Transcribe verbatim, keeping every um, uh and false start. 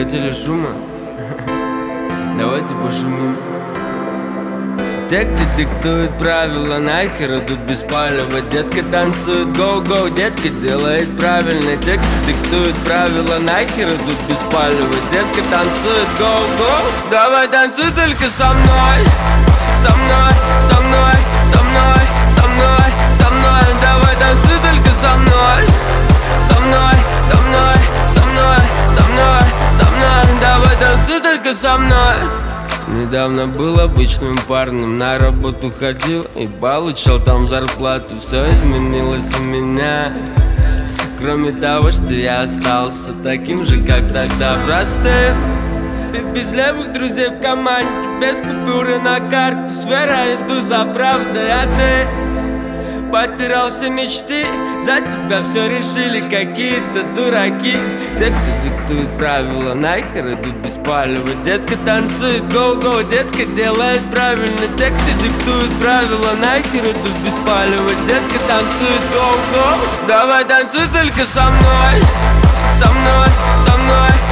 хотели шума? Давайте пошумим. Те, кто диктует правила, нахер идут без палева. Детка танцует гоу-гоу, детка делает правильно. Те, кто диктует правила, нахер идут без палева. Детка танцует гоу-гоу. Давай танцуй только со мной, со мной, со мной, со мной, со мной, со мной. Давай танцуй только со мной, со мной, со мной, со мной, со мной, со мной. Давай танцуй только со мной. Недавно был обычным парнем, на работу ходил и получал там зарплату. Все изменилось у меня, кроме того, что я остался таким же, как тогда, простым. И без левых друзей в команде, без купюры на карте, с верой иду за правдой, а ты потерял все мечты, за тебя все решили какие-то дураки. Те, кто диктует правила, нахер идут без палева. Детка танцует гоу-гоу, детка делает правильно. Те, кто диктует правила, нахер идут без палева. Детка танцует гоу-гоу. Давай танцуй только со мной, со мной, со мной,